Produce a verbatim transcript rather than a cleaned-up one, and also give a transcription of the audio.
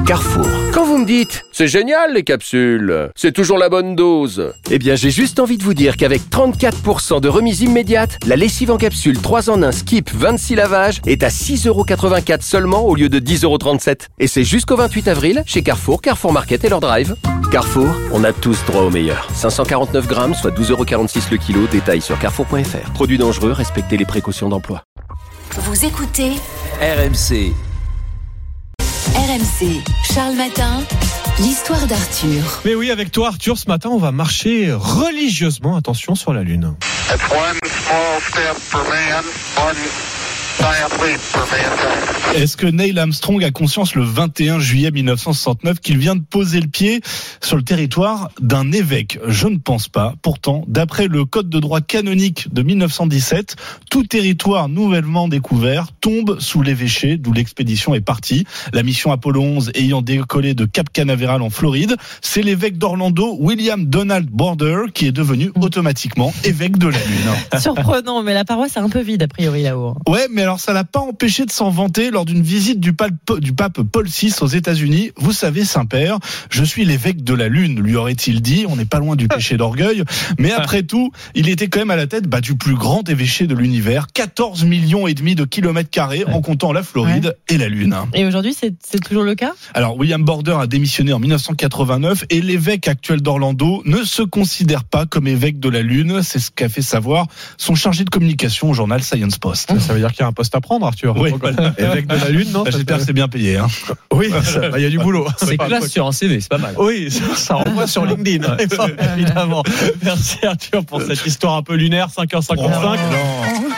Carrefour. Quand vous me dites « C'est génial les capsules, c'est toujours la bonne dose », eh bien j'ai juste envie de vous dire qu'avec trente-quatre pour cent de remise immédiate, la lessive en capsule trois en un Skip vingt-six lavages est à six euros quatre-vingt-quatre seulement au lieu de dix euros trente-sept. Et c'est jusqu'au vingt-huit avril chez Carrefour, Carrefour Market et leur drive. Carrefour, on a tous droit au meilleur. cinq cent quarante-neuf grammes, soit douze euros quarante-six le kilo. Détail sur carrefour point f r. Produit dangereux, respectez les précautions d'emploi. Vous écoutez R M C. R M C, Charles Matin, l'histoire d'Arthur. Mais oui, avec toi Arthur, ce matin on va marcher religieusement, attention, sur la Lune. It's one small step for man, one giant leap for mankind. Est-ce que Neil Armstrong a conscience le vingt et un juillet mille neuf cent soixante-neuf qu'il vient de poser le pied sur le territoire d'un évêque ? Je ne pense pas. Pourtant, d'après le code de droit canonique de mille neuf cent dix-sept, tout territoire nouvellement découvert tombe sous l'évêché, d'où l'expédition est partie. La mission Apollo onze ayant décollé de Cap Canaveral en Floride, c'est l'évêque d'Orlando, William Donald Border, qui est devenu automatiquement évêque de la Lune. Surprenant, mais la paroisse est un peu vide a priori là-haut. Ouais, mais alors ça l'a pas empêché de s'en vanter lors d'une visite du pape, du pape Paul six aux États-Unis. Vous savez, Saint-Père, je suis l'évêque de la Lune, lui aurait-il dit. On n'est pas loin du péché d'orgueil. Mais après tout, il était quand même à la tête bah, du plus grand évêché de l'univers. quatorze millions et demi de kilomètres carrés en comptant la Floride ouais. et la Lune. Et aujourd'hui, c'est, c'est toujours le cas ? Alors, William Border a démissionné en mille neuf cent quatre-vingt-neuf et l'évêque actuel d'Orlando ne se considère pas comme évêque de la Lune. C'est ce qu'a fait savoir son chargé de communication au journal Science Post. Ça veut dire qu'il y a un poste à prendre, Arthur. Oui. Évêque de la Lune, non ? Bah, j'espère que c'est bien payé. Hein. Oui, il bah, y a du boulot. C'est classe sur un C V, c'est pas mal. Oui, ça, ça renvoie sur LinkedIn, évidemment. Merci Arthur pour cette histoire un peu lunaire, cinq heures cinquante-cinq. Oh,